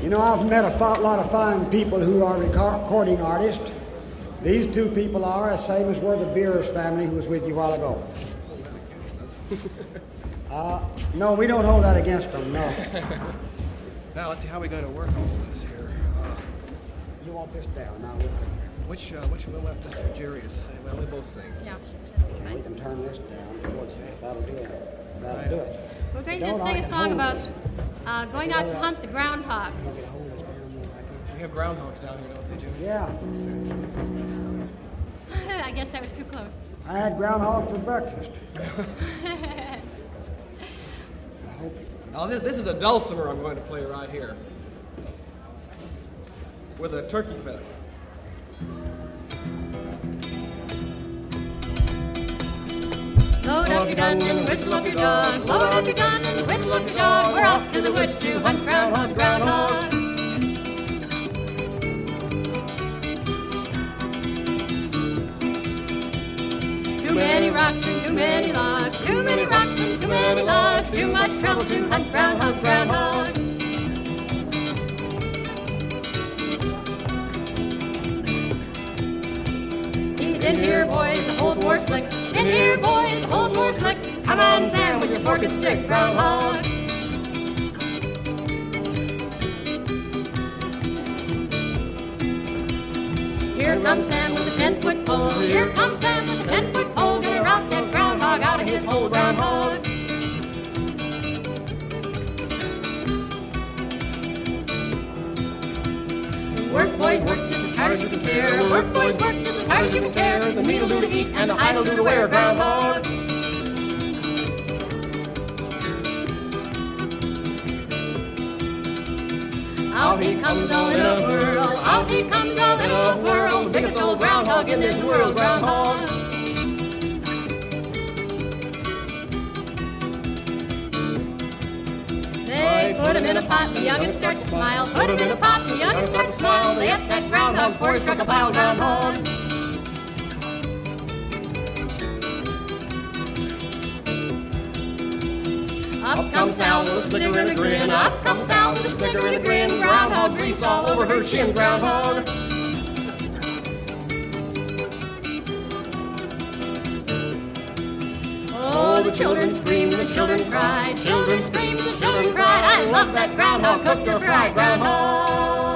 You know, I've met a lot of fine people who are recording artists. These two people are the same as were the Beers family who was with you a while ago. No, we don't hold that against them, no. Now, let's see how we go to work all this here. You want this down now. Which will left this for Jerry to sing? Well, they both sing. Yeah. We can turn this down towards it. That'll do it. That'll do it. We're going to sing a song about going out to hunt the groundhog. We have groundhogs down here, don't they, Jimmy? Yeah. I guess that was too close. I had groundhog for breakfast. Now, this is a dulcimer I'm going to play right here with a turkey feather. Load up your gun and whistle up your dog. Load up your gun and whistle up your dog. We're off to the woods to hunt groundhogs, groundhog. Too many rocks and too many logs. Too many rocks and too many logs. Too much trouble to hunt groundhogs, groundhog. He's in here, boys, the hole's more slick. In here, boys, the hole's more slick. Come on, Sam, with your fork and stick, groundhog. Here comes Sam with a 10-foot pole. Here comes Sam with a 10-foot pole. Gonna rout that groundhog out of his hole, groundhog. Work, boys, work just as hard as you can tear. Work, boys, work just as hard as you can tear. The meat'll do to eat and the hide'll do to wear, groundhog. Out he comes all in a whirl. Out he comes all in a whirl. Biggest old groundhog in this world, groundhog. They put him in a pot, the young'uns start to smile. Put him in a pot, the young'uns start to smile. They ate that groundhog before he struck a pile, groundhog. Up comes Sal with a snicker and a grin. Up comes Sal with a snicker and a grin. Groundhog grease all over her chin, groundhog. Oh, the children scream, the children cry. Children scream, the children cry. I love that groundhog cooked or fried, groundhog.